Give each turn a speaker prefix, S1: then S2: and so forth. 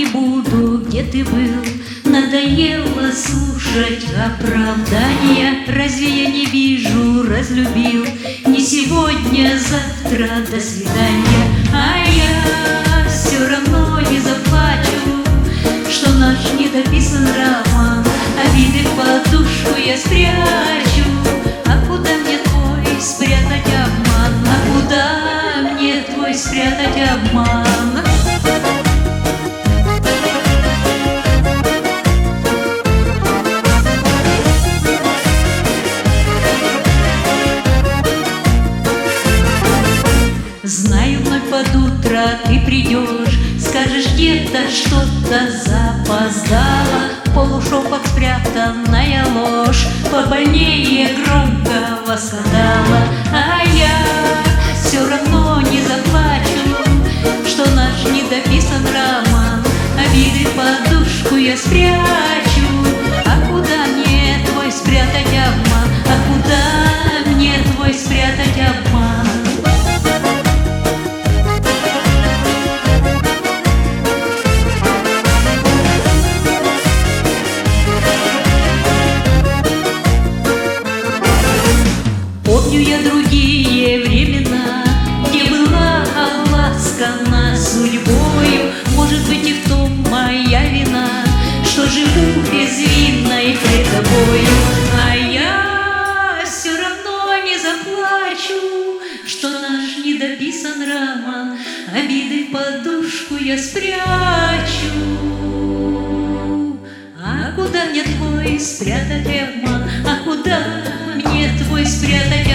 S1: не буду, где ты был. Надоело слушать оправдания. Разве я не вижу, разлюбил? Не сегодня, завтра, до свидания. А я все равно не заплачу, что наш недописан роман. Обиды в подушку я спрячу. А куда мне твой спрятать обман? А куда мне твой спрятать обман? Знаю, вновь под утро ты придешь, скажешь, где-то что-то запоздало. Полушепот спрятанная ложь побольнее громко восстала. А я все равно не заплачу, что наш недописан роман. Обиды в подушку я спрячу. А куда мне твой спрятать обман? А куда мне твой спрятать обман? Помню я другие времена, где была ласкана судьбою. Может быть, и в том моя вина, что живу безвинной пред тобою. А я все равно не заплачу, что наш недописан роман. Обиды в подушку я спрячу. А куда мне твой спрятать обман? А куда мне твой спрятать